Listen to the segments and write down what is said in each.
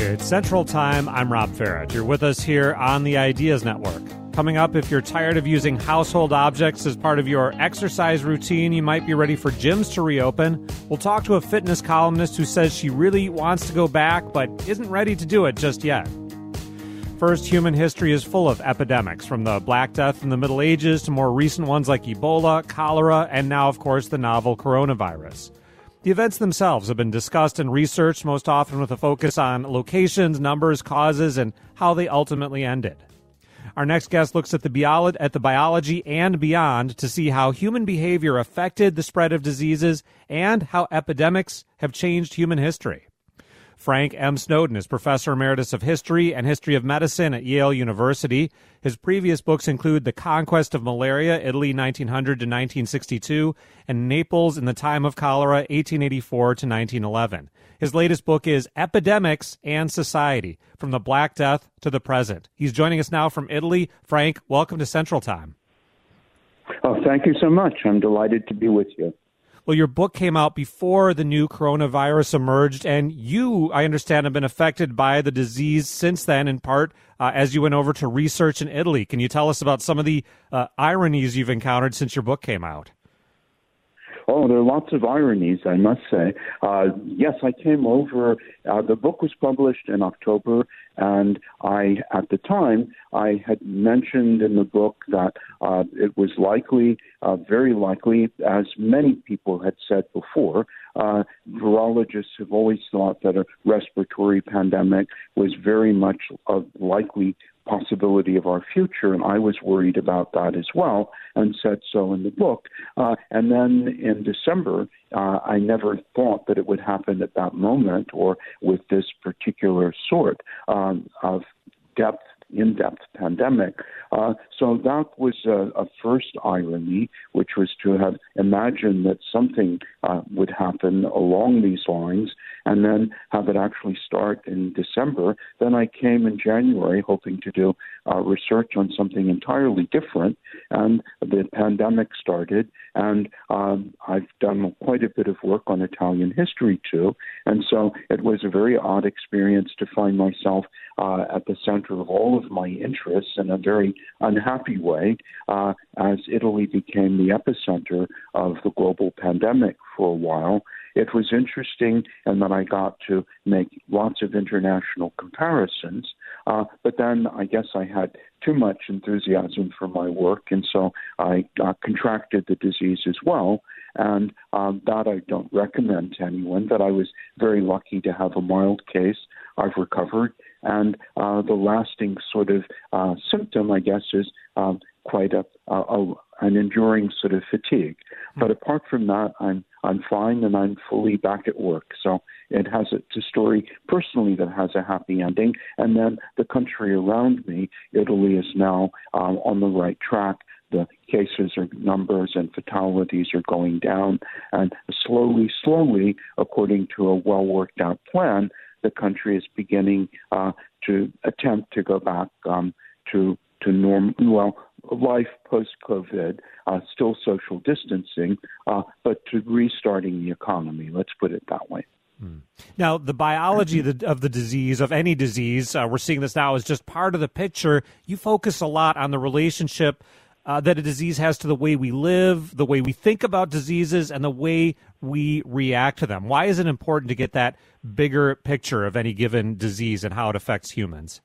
It's Central Time. I'm Rob Farrett. You're with us here on the Ideas Network. Coming up, if you're tired of using household objects as part of your exercise routine, you might be ready for gyms to reopen. We'll talk to a fitness columnist who says she really wants to go back but isn't ready to do it just yet. First, human history is full of epidemics, from the Black Death in the Middle Ages to more recent ones like Ebola, cholera, and now, of course, the novel coronavirus. The events themselves have been discussed and researched, most often with a focus on locations, numbers, causes, and how they ultimately ended. Our next guest looks at the biology and beyond to see how human behavior affected the spread of diseases and how epidemics have changed human history. Frank M. Snowden is Professor Emeritus of History and History of Medicine at Yale University. His previous books include The Conquest of Malaria, Italy 1900 to 1962, and Naples in the Time of Cholera, 1884 to 1911. His latest book is Epidemics and Society, From the Black Death to the Present. He's joining us now from Italy. Frank, welcome to Central Time. Oh, thank you so much. I'm delighted to be with you. Well, your book came out before the new coronavirus emerged, and you, I understand, have been affected by the disease since then, in part as you went over to research in Italy. Can you tell us about some of the ironies you've encountered since your book came out? Oh, there are lots of ironies, I must say. Yes, I came over. The book was published in October, and at the time, I had mentioned in the book that it was likely, very likely, as many people had said before, virologists have always thought that a respiratory pandemic was very much a likely possibility of our future, and I was worried about that as well and said so in the book. And then in December, I never thought that it would happen at that moment or with this particular sort of in-depth pandemic. So that was a first irony, which was to have imagined that something would happen along these lines and then have it actually start in December. Then I came in January hoping to do research on something entirely different, and the pandemic started, and I've done quite a bit of work on Italian history too, and so it was a very odd experience to find myself at the center of all of my interests in a very unhappy way as Italy became the epicenter of the global pandemic for a while. It was interesting in that I got to make lots of international comparisons, but then I guess I had too much enthusiasm for my work, and so I contracted the disease as well, and that I don't recommend to anyone, but I was very lucky to have a mild case. I've recovered, and the lasting sort of symptom, I guess, is quite an enduring sort of fatigue. But apart from that, I'm fine and I'm fully back at work. So it's a story personally that has a happy ending. And then the country around me, Italy, is now on the right track. The cases or numbers and fatalities are going down. And slowly, according to a well-worked-out plan, the country is beginning to attempt to go back to normal life post-COVID, still social distancing, but to restarting the economy. Let's put it that way. Now, the biology of the disease, of any disease, we're seeing this now, is just part of the picture. You focus a lot on the relationship that a disease has to the way we live, the way we think about diseases, and the way we react to them. Why is it important to get that bigger picture of any given disease and how it affects humans?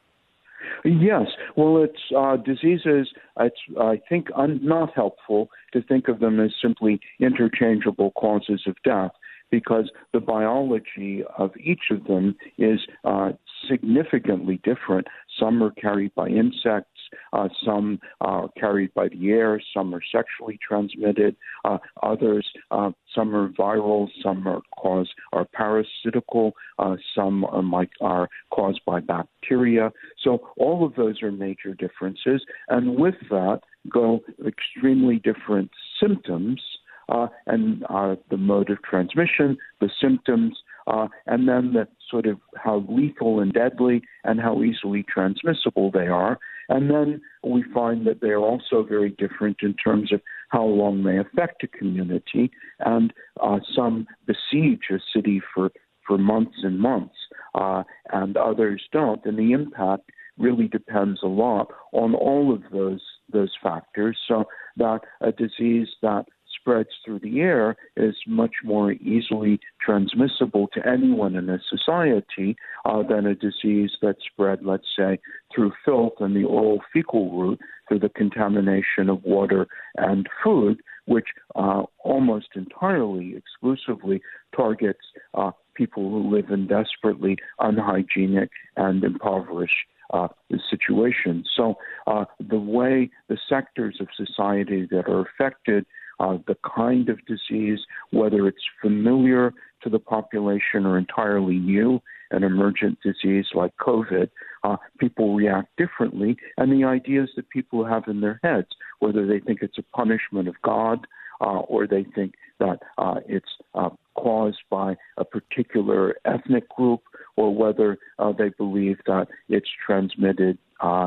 Yes. Well, it's diseases, I think, not helpful to think of them as simply interchangeable causes of death, because the biology of each of them is significantly different. Some are carried by insects, some are carried by the air, some are sexually transmitted, others, some are viral, some are parasitical, some are caused by bacteria. So all of those are major differences, and with that go extremely different symptoms, and the mode of transmission, the symptoms, and then the sort of how lethal and deadly and how easily transmissible they are. And then we find that they are also very different in terms of how long they affect a community. And some besiege a city for months and months, and others don't. And the impact really depends a lot on all of those factors, so that a disease that spreads through the air is much more easily transmissible to anyone in a society than a disease that spread, let's say, through filth and the oral fecal route, through the contamination of water and food, which almost entirely, exclusively targets people who live in desperately unhygienic and impoverished situations. So the sectors of society that are affected, the kind of disease, whether it's familiar to the population or entirely new, an emergent disease like COVID, people react differently. And the ideas that people have in their heads, whether they think it's a punishment of God or they think that it's caused by a particular ethnic group, or whether they believe that it's transmitted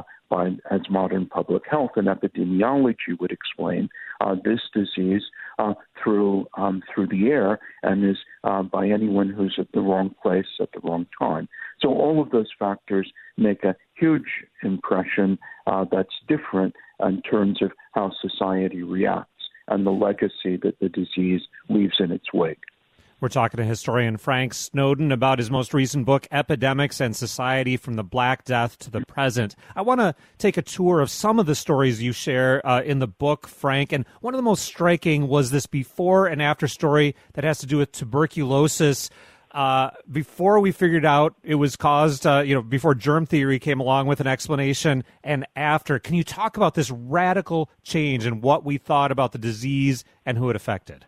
as modern public health and epidemiology would explain, this disease through the air and is by anyone who's at the wrong place at the wrong time. So all of those factors make a huge impression that's different in terms of how society reacts and the legacy that the disease leaves in its wake. We're talking to historian Frank Snowden about his most recent book, Epidemics and Society, From the Black Death to the Present. I want to take a tour of some of the stories you share in the book, Frank, and one of the most striking was this before and after story that has to do with tuberculosis. Before we figured out it was caused, before germ theory came along with an explanation, and after. Can you talk about this radical change in what we thought about the disease and who it affected?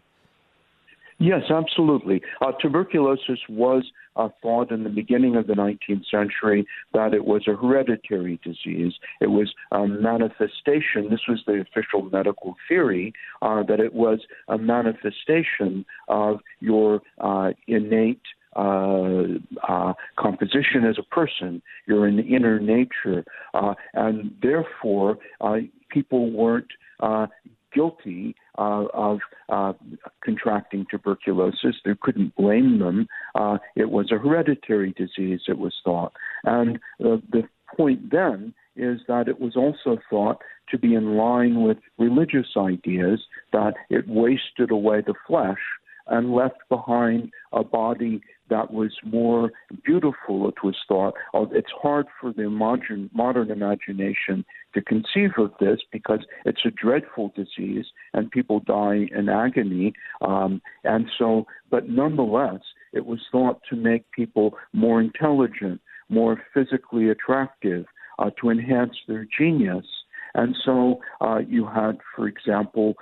Yes, absolutely. Tuberculosis was thought in the beginning of the 19th century that it was a hereditary disease. It was a manifestation. This was the official medical theory, that it was a manifestation of your innate composition as a person, your inner nature, and therefore people weren't guilty of contracting tuberculosis. They couldn't blame them. It was a hereditary disease, it was thought. And the point then is that it was also thought to be in line with religious ideas, that it wasted away the flesh and left behind a body that was more beautiful, it was thought. It's hard for the modern imagination to conceive of this because it's a dreadful disease and people die in agony. But nonetheless, it was thought to make people more intelligent, more physically attractive, to enhance their genius. And so you had, for example,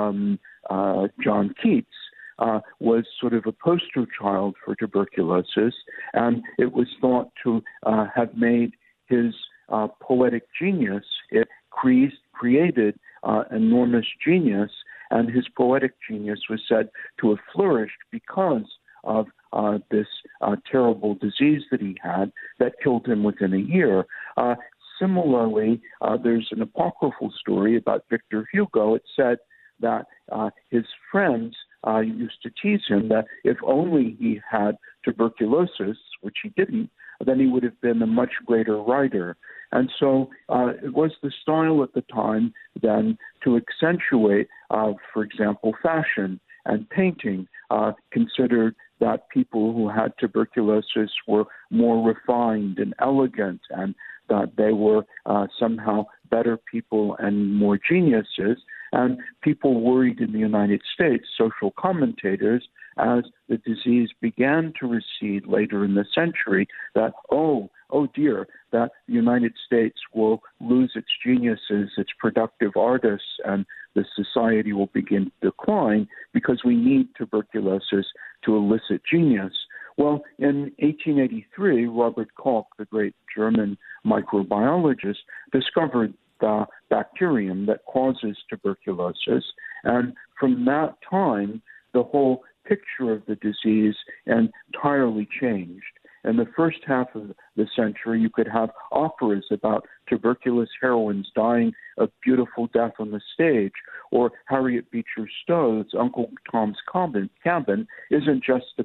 John Keats, was sort of a poster child for tuberculosis, and it was thought to have made his poetic genius. It created enormous genius, and his poetic genius was said to have flourished because of this terrible disease that he had that killed him within a year. Similarly, there's an apocryphal story about Victor Hugo. It said that his friends used to tease him that if only he had tuberculosis, which he didn't, then he would have been a much greater writer. And so it was the style at the time then to accentuate, for example, fashion and painting, considered that people who had tuberculosis were more refined and elegant, and that they were somehow better people and more geniuses. And people worried in the United States, social commentators, as the disease began to recede later in the century, that, oh dear, that the United States will lose its geniuses, its productive artists, and the society will begin to decline because we need tuberculosis to elicit genius. Well, in 1883, Robert Koch, the great German microbiologist, discovered the bacterium that causes tuberculosis. And from that time, the whole picture of the disease entirely changed. In the first half of the century, you could have operas about tuberculous heroines dying a beautiful death on the stage, or Harriet Beecher Stowe's Uncle Tom's Cabin isn't just about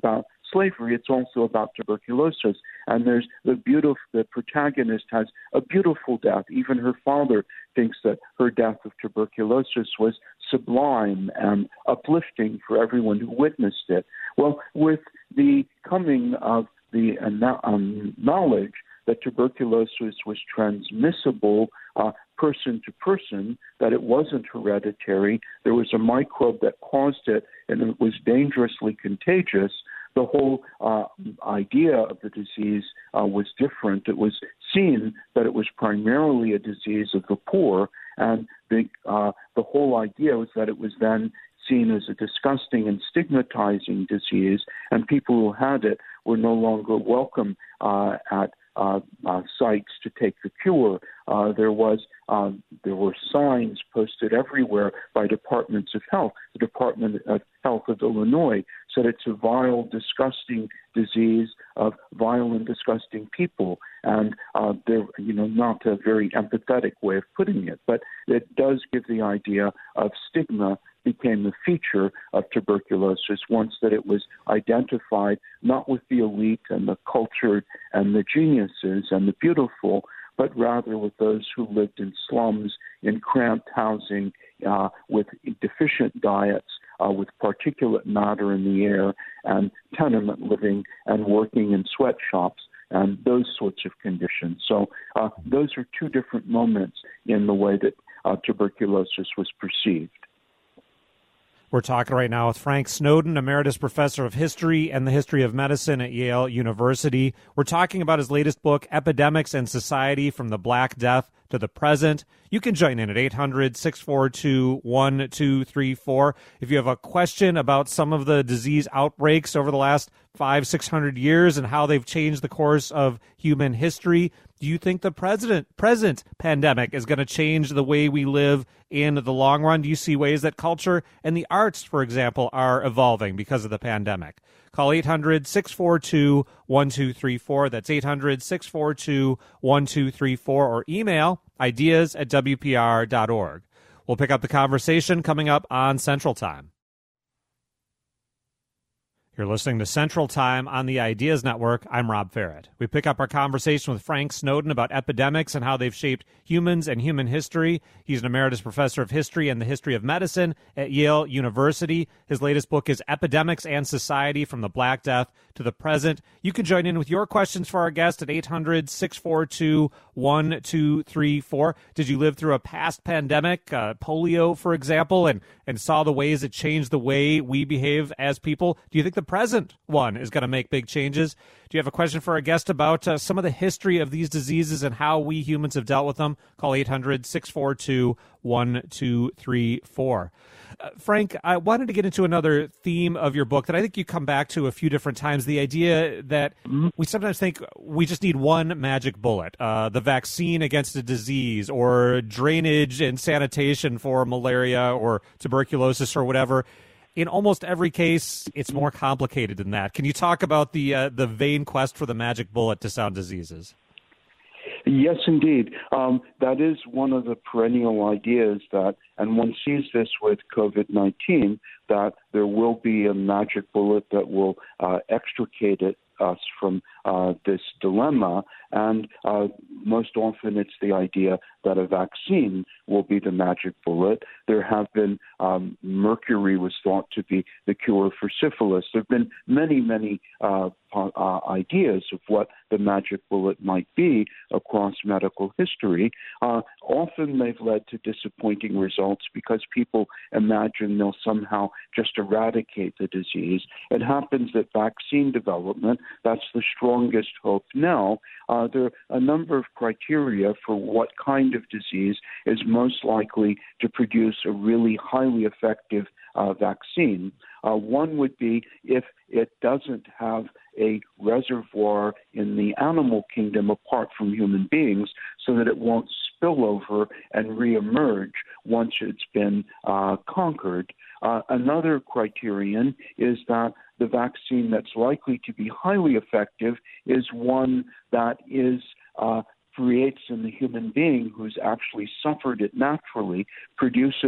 slavery, it's also about tuberculosis. And there's the protagonist has a beautiful death. Even her father thinks that her death of tuberculosis was sublime and uplifting for everyone who witnessed it. Well, with the coming of the knowledge that tuberculosis was transmissible person to person, that it wasn't hereditary, there was a microbe that caused it, and it was dangerously contagious, the whole idea of the disease was different. It was seen that it was primarily a disease of the poor, and the whole idea was that it was then seen as a disgusting and stigmatizing disease, and people who had it were no longer welcome at sites to take the cure. There were signs posted everywhere by departments of health. The Department of Health of Illinois said it's a vile, disgusting disease of vile and disgusting people, and they're not a very empathetic way of putting it, but it does give the idea of stigma became the feature of tuberculosis once that it was identified not with the elite and the cultured and the geniuses and the beautiful, but rather with those who lived in slums, in cramped housing, with deficient diets, with particulate matter in the air, and tenement living and working in sweatshops, and those sorts of conditions. So those are two different moments in the way that tuberculosis was perceived. We're talking right now with Frank Snowden, Emeritus Professor of History and the History of Medicine at Yale University. We're talking about his latest book, Epidemics and Society, From the Black Death to the Present. You can join in at 800-642-1234. If you have a question about some of the disease outbreaks over the last 500-600 years and how they've changed the course of human history, do you think the present pandemic is going to change the way we live in the long run? Do you see ways that culture and the arts, for example, are evolving because of the pandemic? Call 800-642-1234. That's 800-642-1234, or email ideas@wpr.org. We'll pick up the conversation coming up on Central Time. You're listening to Central Time on the Ideas Network. I'm Rob Farrett. We pick up our conversation with Frank Snowden about epidemics and how they've shaped humans and human history. He's an emeritus professor of history and the history of medicine at Yale University. His latest book is Epidemics and Society, From the Black Death to the Present. You can join in with your questions for our guest at 800-642-1234. Did you live through a past pandemic, polio, for example, and saw the ways it changed the way we behave as people? Do you think the present one is going to make big changes? Do you have a question for our guest about some of the history of these diseases and how we humans have dealt with them? Call 800-642-1234. Frank, I wanted to get into another theme of your book that I think you come back to a few different times, the idea that we sometimes think we just need one magic bullet, the vaccine against a disease, or drainage and sanitation for malaria or tuberculosis or whatever. In almost every case, it's more complicated than that. Can you talk about the vain quest for the magic bullet to sound diseases? Yes, indeed. That is one of the perennial ideas that, and one sees this with COVID-19, that there will be a magic bullet that will extricate us from this dilemma. And most often it's the idea that a vaccine will be the magic bullet. There have been, mercury was thought to be the cure for syphilis. There have been many, many ideas of what the magic bullet might be across medical history. Often they've led to disappointing results because people imagine they'll somehow just eradicate the disease. It happens that vaccine development, that's the strongest hope now. There are a number of criteria for what kind of disease is most likely to produce a really highly effective vaccine. One would be if it doesn't have a reservoir in the animal kingdom apart from human beings, so that it won't spill over and reemerge once it's been conquered. Another criterion is that the vaccine that's likely to be highly effective is one that is creates in the human being who's actually suffered it naturally, produces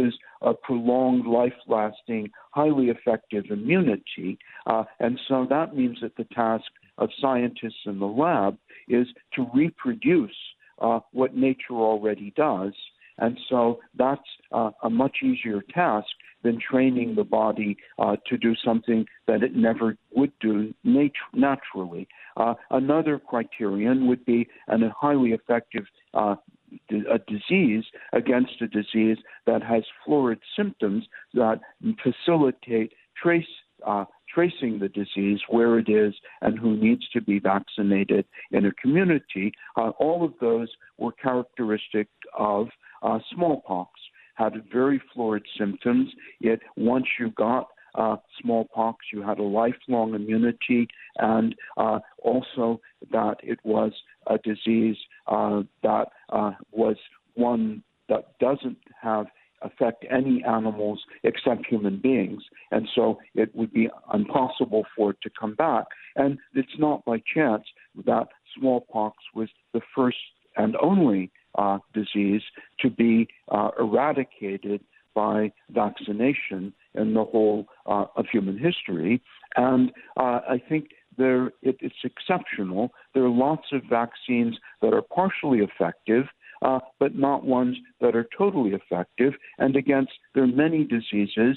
a prolonged, life-lasting, highly effective immunity. And so that means that the task of scientists in the lab is to reproduce what nature already does. And so that's a much easier task than training the body to do something that it never would do naturally. Another criterion would be a highly effective a disease against a disease that has florid symptoms that facilitate tracing the disease, where it is, and who needs to be vaccinated in a community. All of those were characteristic of smallpox. Had very florid symptoms. Once you got smallpox, you had a lifelong immunity, and also that it was a disease that was one that doesn't affect any animals except human beings, and so it would be impossible for it to come back. And it's not by chance that smallpox was the first and only disease to be eradicated by vaccination in the whole of human history. And I think it's exceptional. There are lots of vaccines that are partially effective, but not ones that are totally effective. And there are many diseases.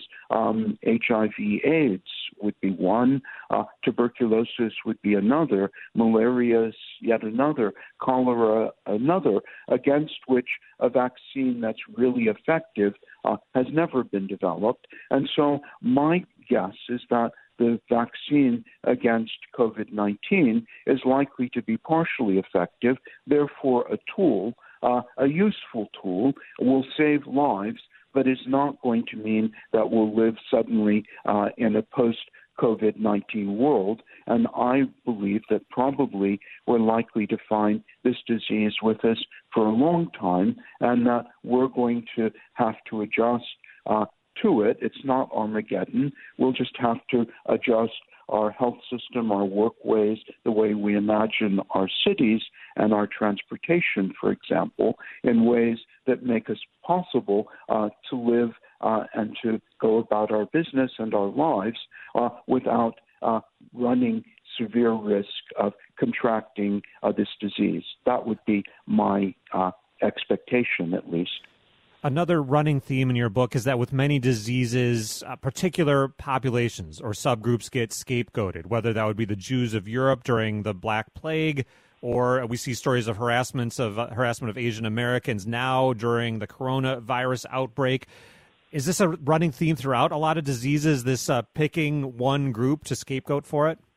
HIV/AIDS would be one. Tuberculosis would be another. Malaria is yet another. Cholera another, against which a vaccine that's really effective has never been developed. And so my guess is that the vaccine against COVID-19 is likely to be partially effective, therefore a useful tool, will save lives, but is not going to mean that we'll live suddenly in a post-COVID-19 world. And I believe that probably we're likely to find this disease with us for a long time, and that we're going to have to adjust to it. It's not Armageddon. We'll just have to adjust our health system, our workways, the way we imagine our cities and our transportation, for example, in ways that make us possible to live and to go about our business and our lives without running severe risk of contracting this disease. That would be my expectation, at least. Another running theme in your book is that with many diseases, particular populations or subgroups get scapegoated, whether that would be the Jews of Europe during the Black Plague, or we see stories of harassment of Asian Americans now during the coronavirus outbreak. Is this a running theme throughout a lot of diseases, this picking one group to scapegoat for it?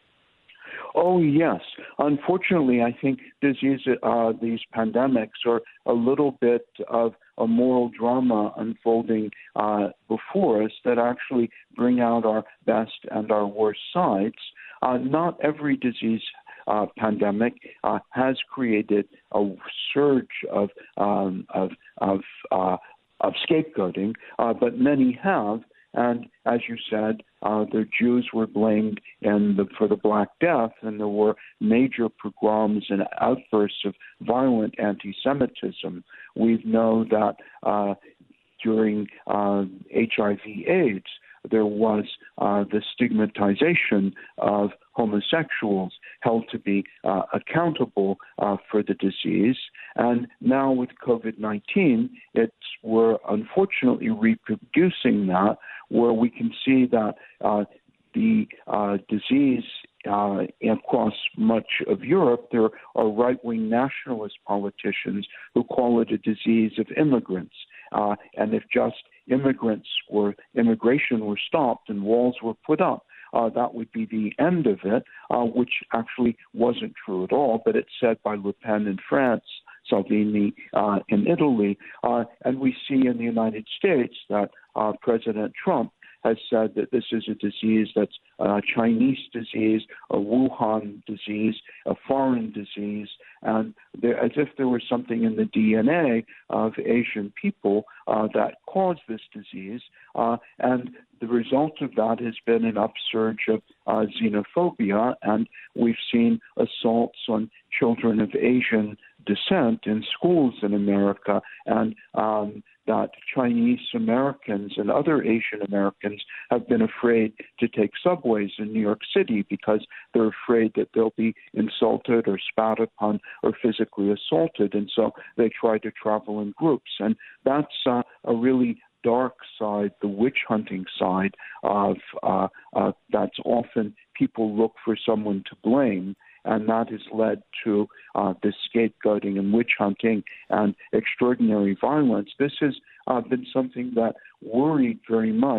Oh, yes. Unfortunately, I think these pandemics are a little bit of a moral drama unfolding before us that actually bring out our best and our worst sides. Not every disease pandemic has created a surge of scapegoating, but many have. And as you said, the Jews were blamed for the Black Death, and there were major pogroms and outbursts of violent anti-Semitism. We know that during HIV/AIDS, there was the stigmatization of homosexuals held to be accountable for the disease. And now with COVID-19, we're unfortunately reproducing that, where we can see that the disease across much of Europe, there are right-wing nationalist politicians who call it a disease of immigrants. And if just immigration were stopped and walls were put up, that would be the end of it, which actually wasn't true at all, but it's said by Le Pen in France, Salvini in Italy, and we see in the United States that President Trump has said that this is a disease that's a Chinese disease, a Wuhan disease, a foreign disease, and as if there was something in the DNA of Asian people that caused this disease. And the result of that has been an upsurge of xenophobia, and we've seen assaults on children of Asian descent in schools in America, and that Chinese Americans and other Asian Americans have been afraid to take subways in New York City because they're afraid that they'll be insulted or spat upon or physically assaulted, and so they try to travel in groups. And that's a really dark side, the witch hunting side of that's often people look for someone to blame. And that has led to the scapegoating and witch hunting and extraordinary violence. This has been something that worried very much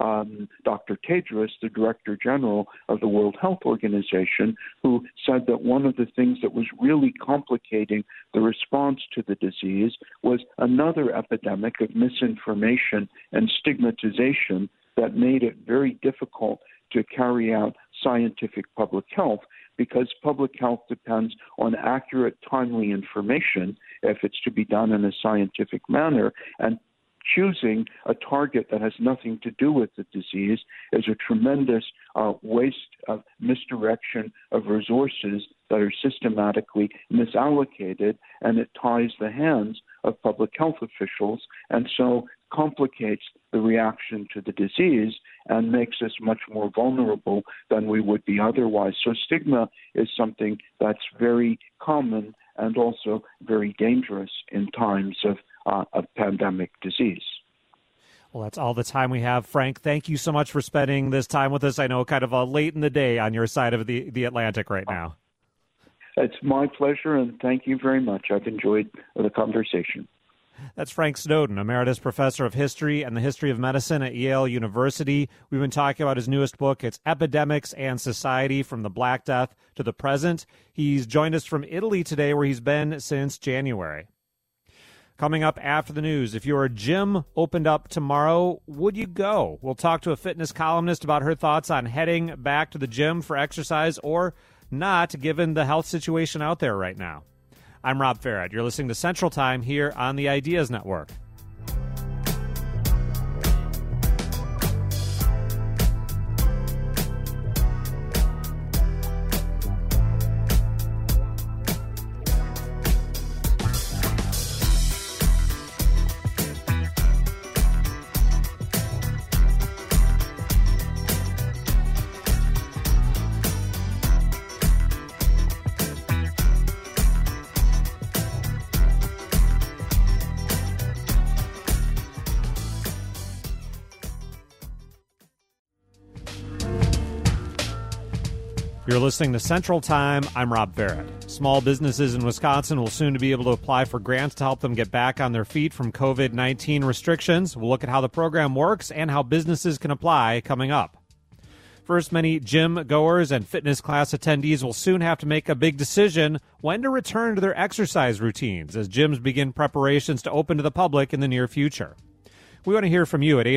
Dr. Tedros, the Director General of the World Health Organization, who said that one of the things that was really complicating the response to the disease was another epidemic of misinformation and stigmatization that made it very difficult to carry out scientific public health, because public health depends on accurate, timely information if it's to be done in a scientific manner. And choosing a target that has nothing to do with the disease is a tremendous waste of misdirection of resources that are systematically misallocated, and it ties the hands of public health officials, and so complicates the reaction to the disease and makes us much more vulnerable than we would be otherwise. So stigma is something that's very common and also very dangerous in times of pandemic disease. Well, that's all the time we have. Frank, thank you so much for spending this time with us. I know kind of late in the day on your side of the Atlantic right now. It's my pleasure, and thank you very much. I've enjoyed the conversation. That's Frank Snowden, Emeritus Professor of History and the History of Medicine at Yale University. We've been talking about his newest book. It's Epidemics and Society, From the Black Death to the Present. He's joined us from Italy today, where he's been since January. Coming up after the news, if your gym opened up tomorrow, would you go? We'll talk to a fitness columnist about her thoughts on heading back to the gym for exercise or not, given the health situation out there right now. I'm Rob Farad. You're listening to Central Time here on the Ideas Network. You're listening to Central Time. I'm Rob Farad. Small businesses in Wisconsin will soon be able to apply for grants to help them get back on their feet from COVID-19 restrictions. We'll look at how the program works and how businesses can apply coming up. First, many gym goers and fitness class attendees will soon have to make a big decision when to return to their exercise routines as gyms begin preparations to open to the public in the near future. We want to hear from you at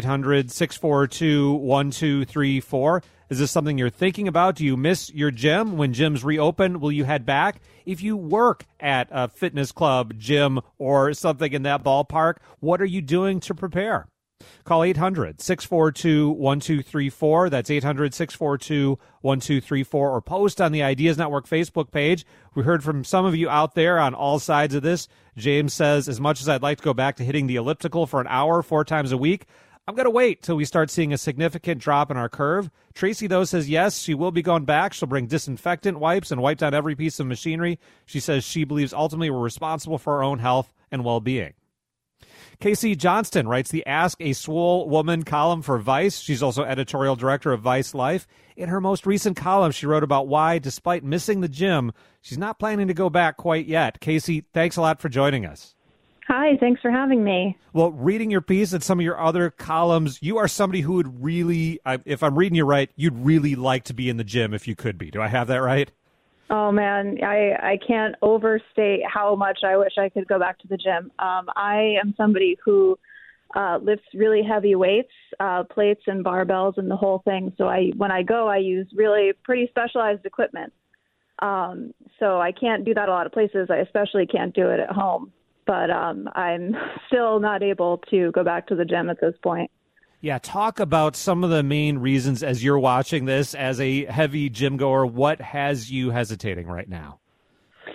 800-642-1234. Is this something you're thinking about? Do you miss your gym? When gyms reopen, will you head back? If you work at a fitness club, gym, or something in that ballpark, what are you doing to prepare? Call 800-642-1234. That's 800-642-1234, or post on the Ideas Network Facebook page. We heard from some of you out there on all sides of this. James says, as much as I'd like to go back to hitting the elliptical for an hour 4 times a week, I'm going to wait till we start seeing a significant drop in our curve. Tracy, though, says yes, she will be going back. She'll bring disinfectant wipes and wipe down every piece of machinery. She says she believes ultimately we're responsible for our own health and well-being. Casey Johnston writes the Ask a Swole Woman column for Vice. She's also editorial director of Vice Life. In her most recent column, she wrote about why, despite missing the gym, she's not planning to go back quite yet. Casey, thanks a lot for joining us. Hi, thanks for having me. Well, reading your piece and some of your other columns, you are somebody who would really, if I'm reading you right, you'd really like to be in the gym if you could be. Do I have that right? Oh, man, I can't overstate how much I wish I could go back to the gym. I am somebody who lifts really heavy weights, plates and barbells and the whole thing. So when I go, I use really pretty specialized equipment. So I can't do that a lot of places. I especially can't do it at home. But I'm still not able to go back to the gym at this point. Yeah, talk about some of the main reasons as you're watching this as a heavy gym goer. What has you hesitating right now?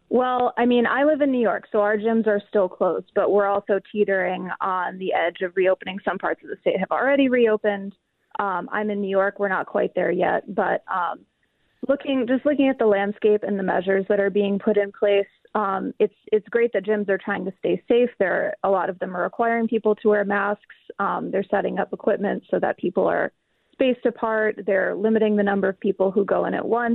Well, I mean, I live in New York, so our gyms are still closed, but we're also teetering on the edge of reopening. Some parts of the state have already reopened. I'm in New York. We're not quite there yet, but looking at the landscape and the measures that are being put in place, it's great that gyms are trying to stay safe. A lot of them are requiring people to wear masks. They're setting up equipment so that people are spaced apart. They're limiting the number of people who go in at once.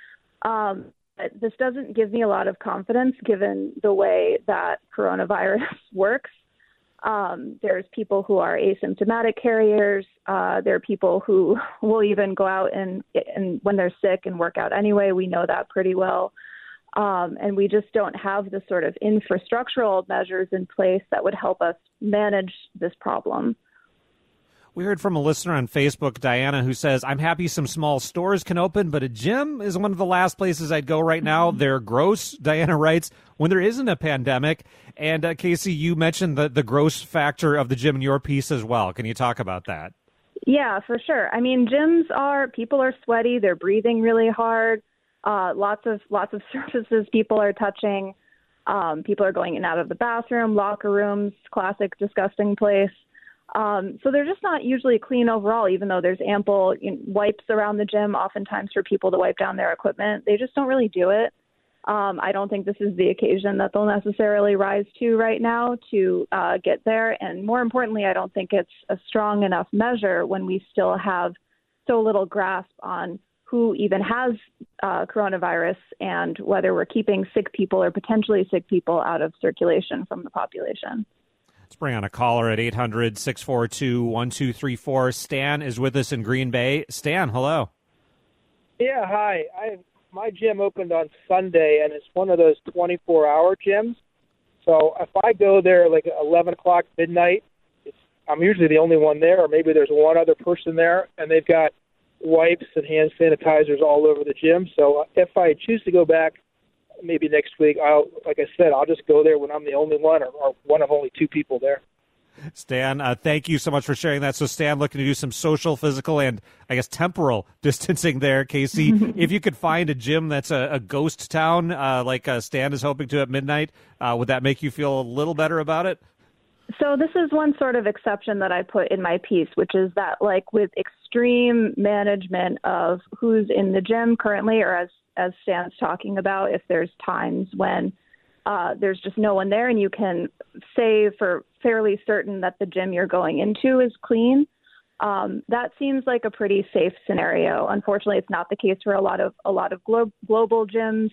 This doesn't give me a lot of confidence given the way that coronavirus works. There's people who are asymptomatic carriers. There are people who will even go out and when they're sick and work out anyway. We know that pretty well. And we just don't have the sort of infrastructural measures in place that would help us manage this problem. We heard from a listener on Facebook, Diana, who says, I'm happy some small stores can open, but a gym is one of the last places I'd go right now. They're gross, Diana writes, when there isn't a pandemic. And Casey, you mentioned the gross factor of the gym in your piece as well. Can you talk about that? Yeah, for sure. I mean, people are sweaty. They're breathing really hard. Lots of surfaces people are touching. People are going in and out of the bathroom, locker rooms, classic disgusting place. So they're just not usually clean overall, even though there's ample wipes around the gym, oftentimes for people to wipe down their equipment. They just don't really do it. I don't think this is the occasion that they'll necessarily rise to right now to get there. And more importantly, I don't think it's a strong enough measure when we still have so little grasp on who even has coronavirus and whether we're keeping sick people or potentially sick people out of circulation from the population. Let's bring on a caller at 800-642-1234. Stan is with us in Green Bay. Stan, hello. Yeah, hi. My gym opened on Sunday, and it's one of those 24-hour gyms. So if I go there like 11 o'clock, midnight, I'm usually the only one there, or maybe there's one other person there, and they've got wipes and hand sanitizers all over the gym. So if I choose to go back, maybe next week, I'll just go there when I'm the only one or one of only two people there. Stan, thank you so much for sharing that. So Stan looking to do some social, physical, and I guess temporal distancing there. Casey, if you could find a gym that's a ghost town like Stan is hoping to at midnight, would that make you feel a little better about it? So this is one sort of exception that I put in my piece, which is that like with extreme management of who's in the gym currently, or as Stan's talking about, if there's times when there's just no one there and you can say for fairly certain that the gym you're going into is clean, that seems like a pretty safe scenario. Unfortunately, it's not the case for a lot of global gyms.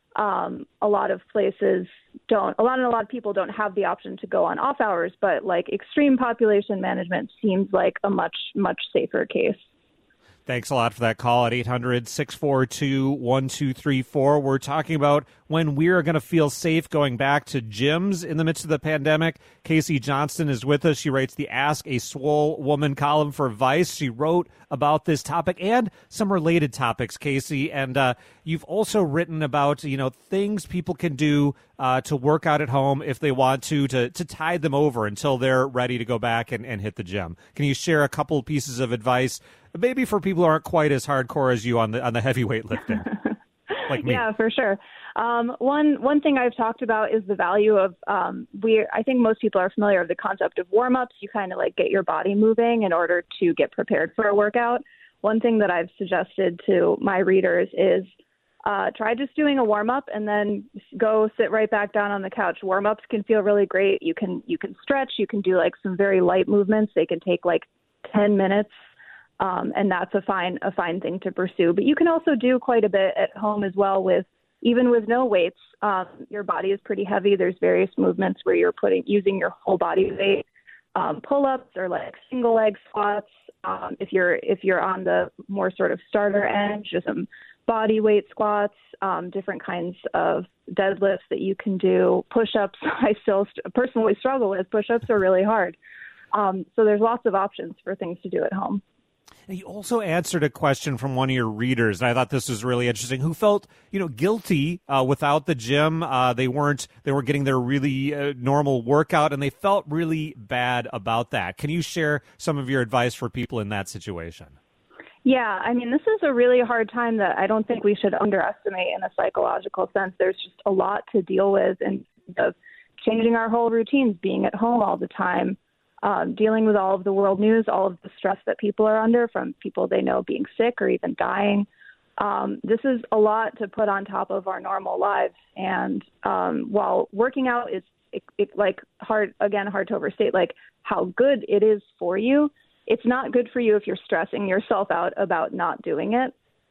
A lot of places don't. A lot of people don't have the option to go on off hours, but like extreme population management seems like a much safer case. Thanks a lot for that call at 800-642-1234. We're talking about when we're going to feel safe going back to gyms in the midst of the pandemic. Casey Johnston is with us. She writes the Ask a Swole Woman column for Vice. She wrote about this topic and some related topics, Casey. And you've also written about, things people can do to work out at home if they want to tide them over until they're ready to go back and hit the gym. Can you share a couple pieces of advice, maybe for people who aren't quite as hardcore as you on the heavyweight lifting, like me? Yeah, for sure. One thing I've talked about is the value of I think most people are familiar with the concept of warm-ups. You kind of like get your body moving in order to get prepared for a workout. One thing that I've suggested to my readers is try just doing a warm-up and then go sit right back down on the couch. Warm-ups can feel really great. You can stretch. You can do like some very light movements. They can take like 10 minutes. And that's a fine thing to pursue. But you can also do quite a bit at home as well even with no weights. Your body is pretty heavy. There's various movements where you're using your whole body weight. Pull-ups or like single leg squats. If you're on the more sort of starter end, just some body weight squats, different kinds of deadlifts that you can do. Push-ups, I still personally struggle with. Push-ups are really hard. So there's lots of options for things to do at home. You also answered a question from one of your readers, and I thought this was really interesting, who felt, guilty without the gym. They were getting their really normal workout, and they felt really bad about that. Can you share some of your advice for people in that situation? Yeah, I mean, this is a really hard time that I don't think we should underestimate in a psychological sense. There's just a lot to deal with in terms of changing our whole routines, being at home all the time, dealing with all of the world news, all of the stress that people are under from people they know being sick or even dying. This is a lot to put on top of our normal lives. And while working out is like hard to overstate, like how good it is for you, it's not good for you if you're stressing yourself out about not doing it.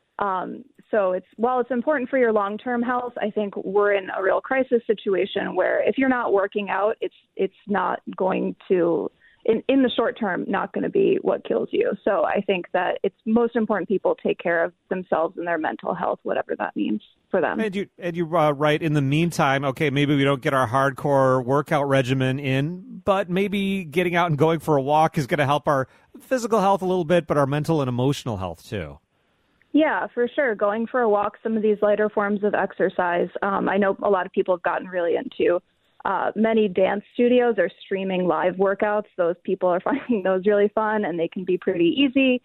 So while it's important for your long-term health, I think we're in a real crisis situation where if you're not working out, it's not going to, in the short term, not going to be what kills you. So I think that it's most important people take care of themselves and their mental health, whatever that means for them. And you write, in the meantime, okay, maybe we don't get our hardcore workout regimen in, but maybe getting out and going for a walk is going to help our physical health a little bit, but our mental and emotional health too. Yeah, for sure. Going for a walk, some of these lighter forms of exercise. I know a lot of people have gotten really into. Many dance studios are streaming live workouts. Those people are finding those really fun, and they can be pretty easy.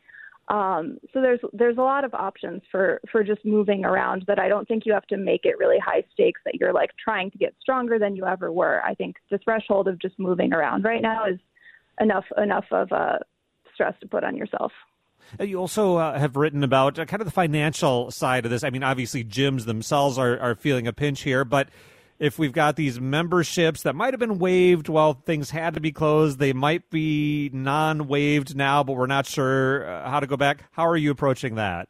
So there's a lot of options for just moving around, but I don't think you have to make it really high stakes that you're like trying to get stronger than you ever were. I think the threshold of just moving around right now is enough of a stress to put on yourself. You also have written about kind of the financial side of this. I mean, obviously gyms themselves are feeling a pinch here, but if we've got these memberships that might have been waived while things had to be closed, they might be non-waived now, but we're not sure how to go back. How are you approaching that?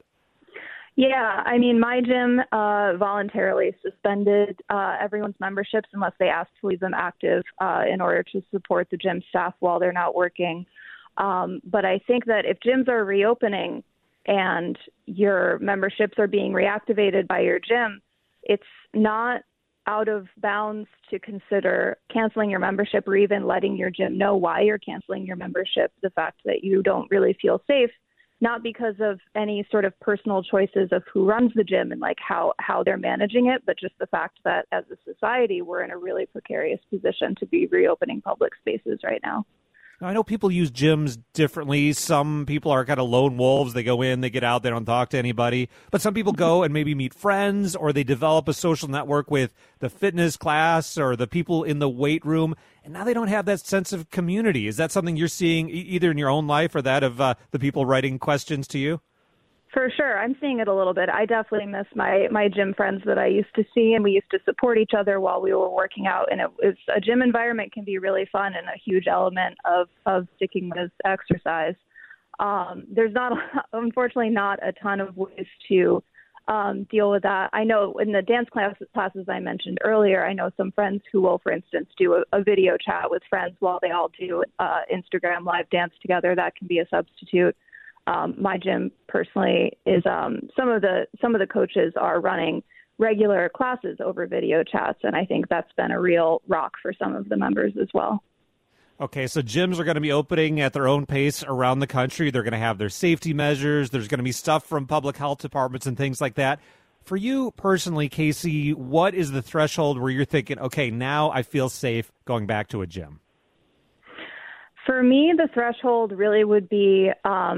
Yeah, I mean, my gym voluntarily suspended everyone's memberships unless they asked to leave them active in order to support the gym staff while they're not working. But I think that if gyms are reopening and your memberships are being reactivated by your gym, it's not out of bounds to consider canceling your membership or even letting your gym know why you're canceling your membership. The fact that you don't really feel safe, not because of any sort of personal choices of who runs the gym and like how they're managing it, but just the fact that as a society, we're in a really precarious position to be reopening public spaces right now. I know people use gyms differently. Some people are kind of lone wolves. They go in, they get out, they don't talk to anybody. But some people go and maybe meet friends, or they develop a social network with the fitness class or the people in the weight room. And now they don't have that sense of community. Is that something you're seeing either in your own life or that of the people writing questions to you? For sure. I'm seeing it a little bit. I definitely miss my gym friends that I used to see, and we used to support each other while we were working out. And a gym environment can be really fun and a huge element of sticking with exercise. There's unfortunately not a ton of ways to deal with that. I know in the dance classes I mentioned earlier, I know some friends who will, for instance, do a video chat with friends while they all do Instagram live dance together. That can be a substitute. My gym personally is some of the coaches are running regular classes over video chats, and I think that's been a real rock for some of the members as well. Okay, so gyms are going to be opening at their own pace around the country. They're going to have their safety measures. There's going to be stuff from public health departments and things like that. For you personally, Casey, what is the threshold where you're thinking, okay, now I feel safe going back to a gym? For me, the threshold really would be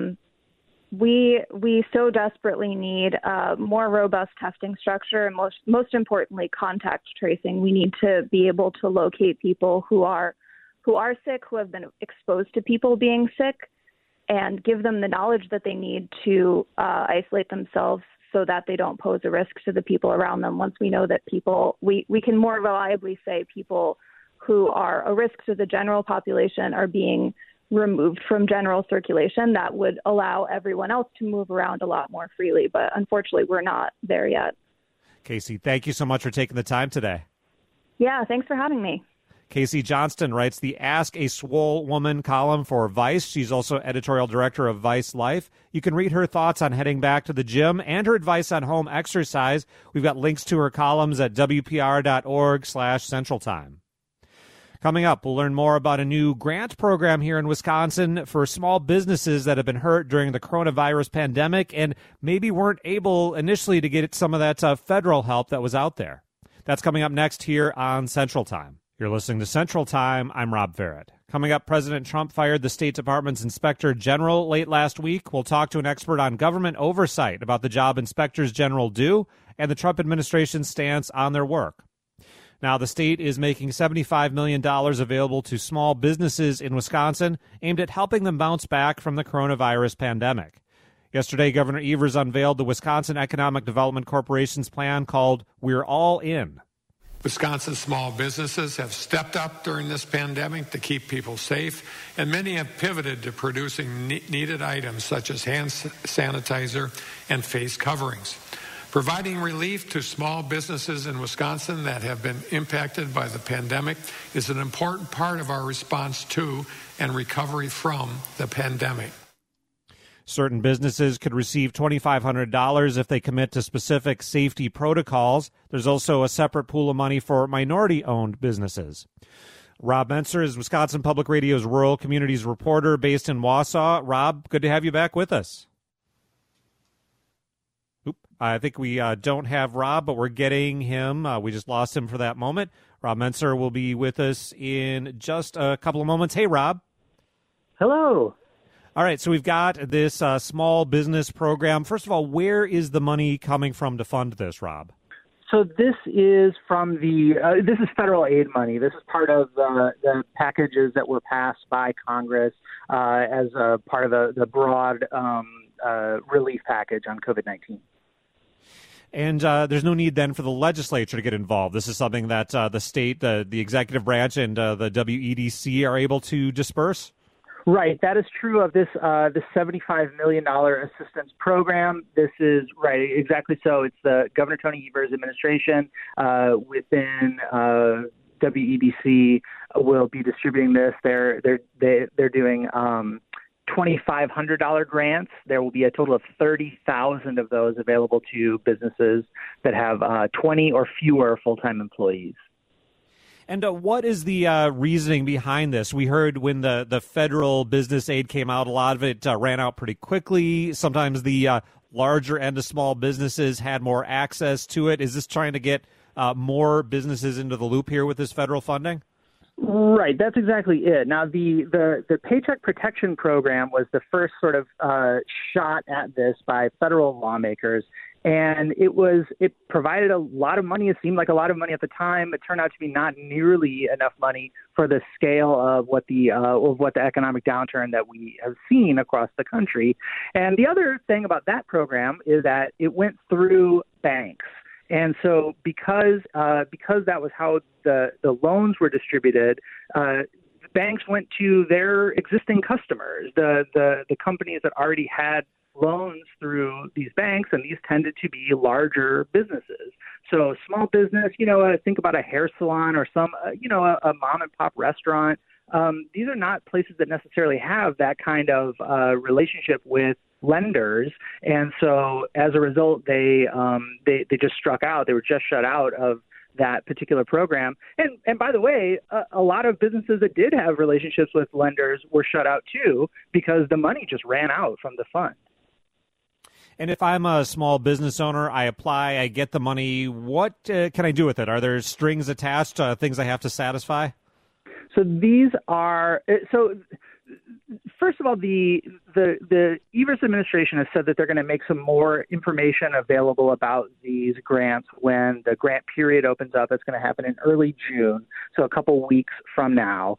we so desperately need a more robust testing structure, and most importantly, contact tracing. We need to be able to locate people who are sick, who have been exposed to people being sick, and give them the knowledge that they need to isolate themselves so that they don't pose a risk to the people around them. Once we know that we can more reliably say people who are a risk to the general population are being removed from general circulation, that would allow everyone else to move around a lot more freely. But unfortunately, we're not there yet. Casey, thank you so much for taking the time today. Yeah, thanks for having me. Casey Johnston writes the Ask a Swole Woman column for Vice. She's also editorial director of Vice Life. You can read her thoughts on heading back to the gym and her advice on home exercise. We've got links to her columns at wpr.org/centraltime. Coming up, we'll learn more about a new grant program here in Wisconsin for small businesses that have been hurt during the coronavirus pandemic and maybe weren't able initially to get some of that federal help that was out there. That's coming up next here on Central Time. You're listening to Central Time. I'm Rob Farrett. Coming up, President Trump fired the State Department's Inspector General late last week. We'll talk to an expert on government oversight about the job inspectors general do and the Trump administration's stance on their work. Now, the state is making $75 million available to small businesses in Wisconsin aimed at helping them bounce back from the coronavirus pandemic. Yesterday, Governor Evers unveiled the Wisconsin Economic Development Corporation's plan called We're All In. Wisconsin small businesses have stepped up during this pandemic to keep people safe, and many have pivoted to producing needed items such as hand sanitizer and face coverings. Providing relief to small businesses in Wisconsin that have been impacted by the pandemic is an important part of our response to and recovery from the pandemic. Certain businesses could receive $2,500 if they commit to specific safety protocols. There's also a separate pool of money for minority-owned businesses. Rob Menser is Wisconsin Public Radio's Rural Communities reporter based in Wausau. Rob, good to have you back with us. I think we don't have Rob, but we're getting him. We just lost him for that moment. Rob Menser will be with us in just a couple of moments. Hey, Rob. Hello. All right, so we've got this small business program. First of all, where is the money coming from to fund this, Rob? So this is from this is federal aid money. This is part of the packages that were passed by Congress as a part of the broad relief package on COVID-19. And there's no need then for the legislature to get involved. This is something that the state, the executive branch, and the WEDC are able to disperse? Right. That is true of this $75 million assistance program. This is right. Exactly so. It's the Governor Tony Evers administration within WEDC will be distributing this. They're doing $2,500 grants. There will be a total of 30,000 of those available to businesses that have 20 or fewer full-time employees. And what is the reasoning behind this? We heard when the federal business aid came out, a lot of it ran out pretty quickly. Sometimes the larger end of small businesses had more access to it. Is this trying to get more businesses into the loop here with this federal funding? Right, that's exactly it. Now, the Paycheck Protection Program was the first sort of shot at this by federal lawmakers. And it provided a lot of money. It seemed like a lot of money at the time. It turned out to be not nearly enough money for the scale of what the economic downturn that we have seen across the country. And the other thing about that program is that it went through banks. And so because that was how the loans were distributed, banks went to their existing customers, the companies that already had loans through these banks, and these tended to be larger businesses. So small business, think about a hair salon or some, a mom and pop restaurant. These are not places that necessarily have that kind of relationship with lenders, and so as a result, they just struck out. They were just shut out of that particular program. And by the way, a lot of businesses that did have relationships with lenders were shut out too because the money just ran out from the fund. And if I'm a small business owner, I apply, I get the money, what can I do with it? Are there strings attached, things I have to satisfy? So first of all, the Evers administration has said that they're going to make some more information available about these grants when the grant period opens up. It's going to happen in early June, so a couple weeks from now.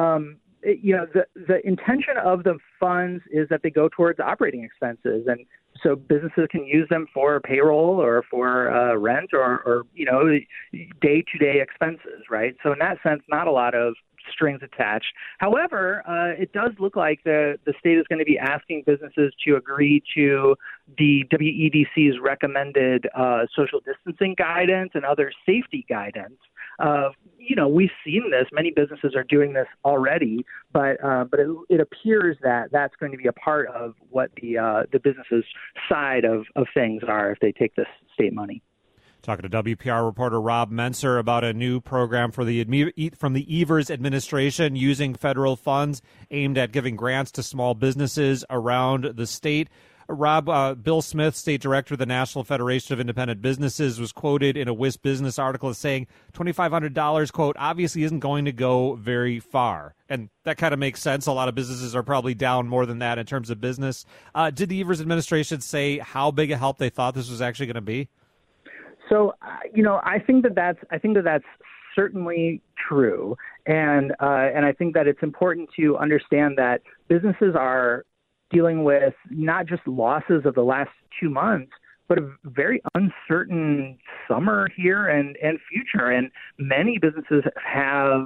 The intention of the funds is that they go towards operating expenses, and so businesses can use them for payroll or for rent or day-to-day expenses, right? So in that sense, not a lot of strings attached. However, it does look like the state is going to be asking businesses to agree to the WEDC's recommended social distancing guidance and other safety guidance. We've seen this. Many businesses are doing this already, but it appears that that's going to be a part of what the businesses' side of things are if they take this state money. Talking to WPR reporter Rob Menser about a new program from the Evers administration using federal funds aimed at giving grants to small businesses around the state. Rob, Bill Smith, state director of the National Federation of Independent Businesses, was quoted in a WIS Business article as saying $2,500, quote, obviously isn't going to go very far. And that kind of makes sense. A lot of businesses are probably down more than that in terms of business. Did the Evers administration say how big a help they thought this was actually going to be? So, I think that's certainly true, and I think that it's important to understand that businesses are dealing with not just losses of the last 2 months, but a very uncertain summer here and future. And many businesses have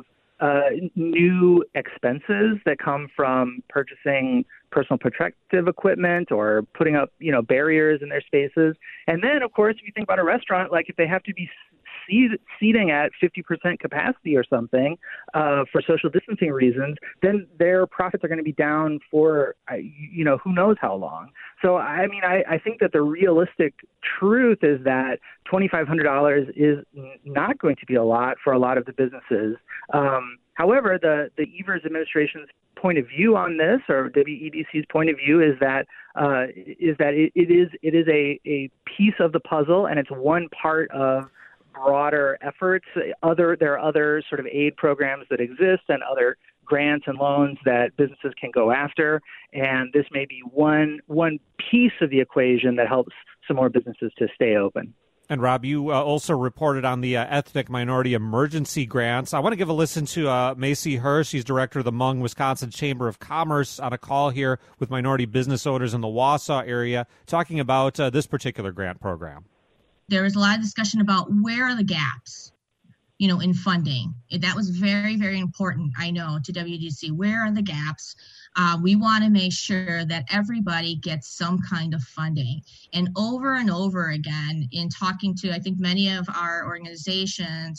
new expenses that come from purchasing personal protective equipment or putting up, barriers in their spaces. And then, of course, if you think about a restaurant, like if they have to be seating at 50% capacity or something for social distancing reasons, then their profits are going to be down for, who knows how long. So, I think that the realistic truth is that $2,500 is not going to be a lot for a lot of the businesses. However, the Evers administration's point of view on this, or WEDC's point of view, is that it is a piece of the puzzle, and it's one part of broader efforts. There are other sort of aid programs that exist and other grants and loans that businesses can go after, and this may be one piece of the equation that helps some more businesses to stay open. And Rob, you also reported on the ethnic minority emergency grants. I want to give a listen to Macy Hirsch. She's director of the Hmong, Wisconsin Chamber of Commerce, on a call here with minority business owners in the Wausau area, talking about this particular grant program. There was a lot of discussion about where are the gaps, in funding. That was very, very important, I know, to WDC. Where are the gaps? We want to make sure that everybody gets some kind of funding. And over again, in talking to, I think, many of our organizations,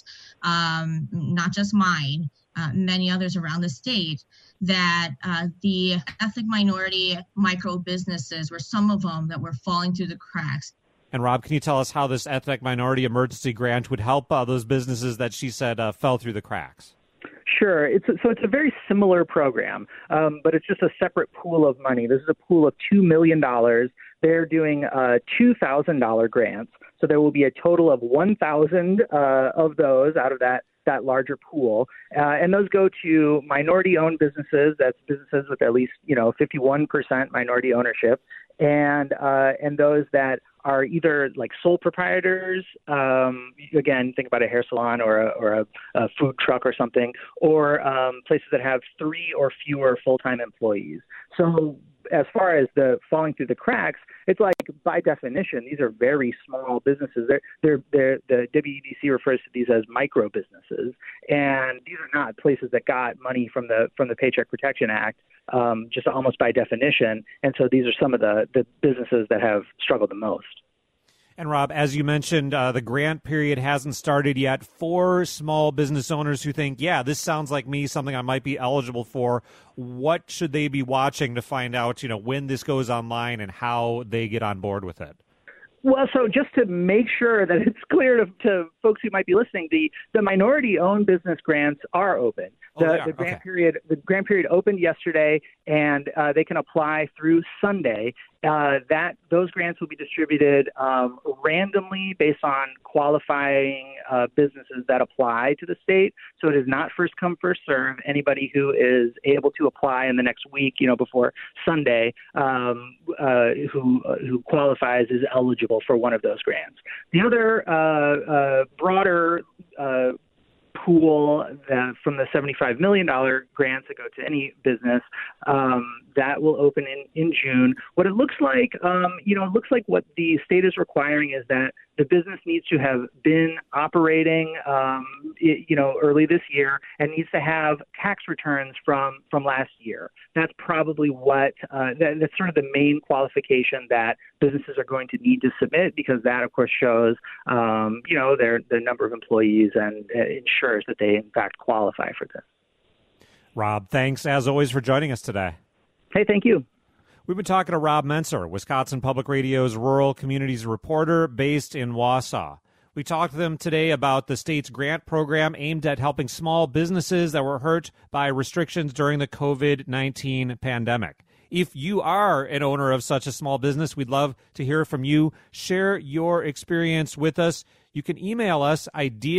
not just mine, many others around the state, that the ethnic minority micro businesses were some of them that were falling through the cracks. And Rob, can you tell us how this ethnic minority emergency grant would help those businesses that she said fell through the cracks? Sure. It's a very similar program, but it's just a separate pool of money. This is a pool of $2 million. They're doing $2,000 grants. So there will be a total of 1,000 of those out of that larger pool. And those go to minority-owned businesses. That's businesses with at least, 51% minority ownership. And those that are either like sole proprietors, again, think about a hair salon or a food truck or something, or places that have 3 or fewer full-time employees. So as far as the falling through the cracks, it's like by definition, these are very small businesses. The WEDC refers to these as micro businesses, and these are not places that got money from the Paycheck Protection Act, just almost by definition. And so these are some of the businesses that have struggled the most. And Rob, as you mentioned, the grant period hasn't started yet. For small business owners who think, yeah, this sounds like me, something I might be eligible for, what should they be watching to find out, when this goes online and how they get on board with it? Well, so just to make sure that it's clear to folks who might be listening, the minority-owned business grants are open. The grant period opened yesterday, and they can apply through Sunday. Those grants will be distributed randomly based on qualifying businesses that apply to the state. So it is not first come, first serve. Anybody who is able to apply in the next week, before Sunday, who qualifies is eligible for one of those grants. The other broader pool from the $75 million grants that go to any business, that will open in June. What it looks like, it looks like what the state is requiring is that the business needs to have been operating, early this year and needs to have tax returns from last year. That's probably that's sort of the main qualification that businesses are going to need to submit, because that, of course, shows, the number of employees and ensures that they, in fact, qualify for this. Rob, thanks, as always, for joining us today. Hey, thank you. We've been talking to Rob Menser, Wisconsin Public Radio's rural communities reporter based in Wausau. We talked to them today about the state's grant program aimed at helping small businesses that were hurt by restrictions during the COVID-19 pandemic. If you are an owner of such a small business, we'd love to hear from you. Share your experience with us. You can email us,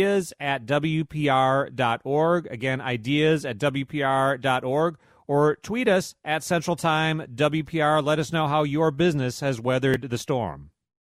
ideas@wpr.org. Again, ideas@wpr.org. Or tweet us at Central Time WPR. Let us know how your business has weathered the storm.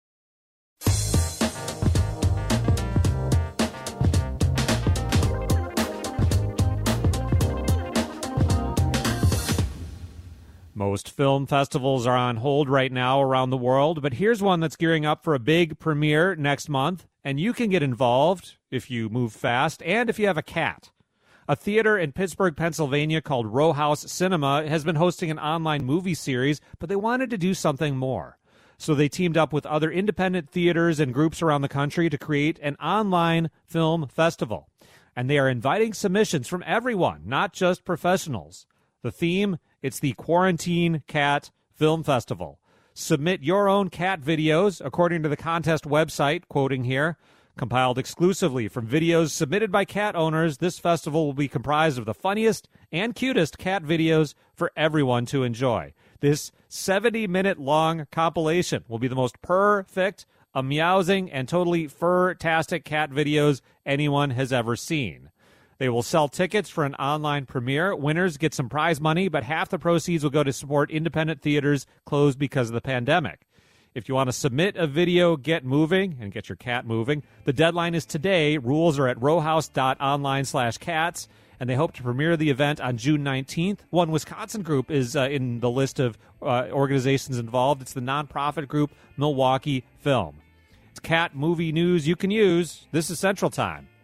Most film festivals are on hold right now around the world, but here's one that's gearing up for a big premiere next month, and you can get involved if you move fast and if you have a cat. A theater in Pittsburgh, Pennsylvania called Row House Cinema has been hosting an online movie series, but they wanted to do something more. So they teamed up with other independent theaters and groups around the country to create an online film festival. And they are inviting submissions from everyone, not just professionals. The theme, it's the Quarantine Cat Film Festival. Submit your own cat videos, according to the contest website, quoting here. Compiled exclusively from videos submitted by cat owners, this festival will be comprised of the funniest and cutest cat videos for everyone to enjoy. This 70-minute-long compilation will be the most perfect, amusing, and totally fur-tastic cat videos anyone has ever seen. They will sell tickets for an online premiere. Winners get some prize money, but half the proceeds will go to support independent theaters closed because of the pandemic. If you want to submit a video, get moving and get your cat moving. The deadline is today. Rules are at rowhouse.online/cats, and they hope to premiere the event on June 19th. One Wisconsin group is in the list of organizations involved. It's the nonprofit group Milwaukee Film. It's cat movie news you can use. This is Central Time.